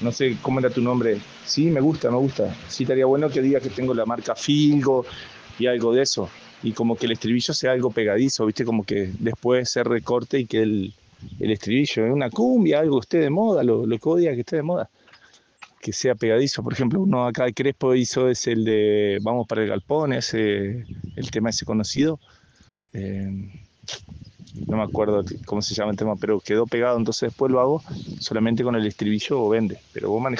No sé cómo era tu nombre. Sí, me gusta, me gusta. Sí, estaría bueno que diga que tengo la marca Filgo y algo de eso. Y como que el estribillo sea algo pegadizo, ¿viste? Como que después se recorte y que el estribillo es una cumbia, algo que esté de moda, lo que odia que esté de moda. Que sea pegadizo. Por ejemplo, uno acá de Crespo hizo es el de Vamos para el Galpón, ese, el tema ese conocido. Eh, no me acuerdo cómo se llama el tema, pero quedó pegado, entonces después lo hago solamente con el estribillo o vende. Pero vos manejás